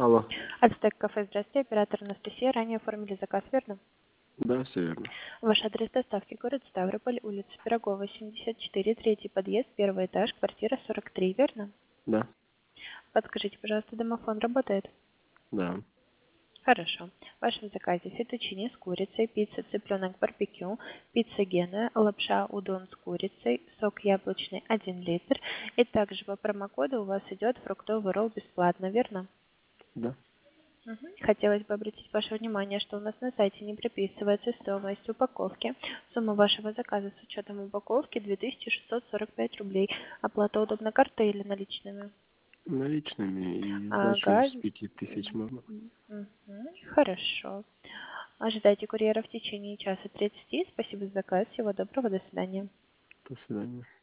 Алло. Ацтек кафе, здравствуйте, оператор Анастасия. Ранее оформили заказ, верно? Да, все верно. Ваш адрес доставки: город Ставрополь, улица Пирогова, 74, третий подъезд, первый этаж, квартира 43, верно? Да, Подскажите, пожалуйста, домофон работает? да. Хорошо. В вашем заказе фетучини с курицей, пицца цыпленок барбекю, пицца Гена, лапша удон с курицей, сок яблочный 1 литр. И также по промокоду у вас идет фруктовый ролл бесплатно, верно? Да. Хотелось бы обратить ваше внимание, что у нас на сайте не прописывается стоимость упаковки. Сумма вашего заказа с учетом упаковки 2645 рублей. Оплата удобна картой или наличными? Наличными и Ага. сначала с 5000 можно. Мгм. Хорошо. Ожидайте курьера в течение часа 30. Спасибо за заказ. Всего доброго. До свидания. До свидания.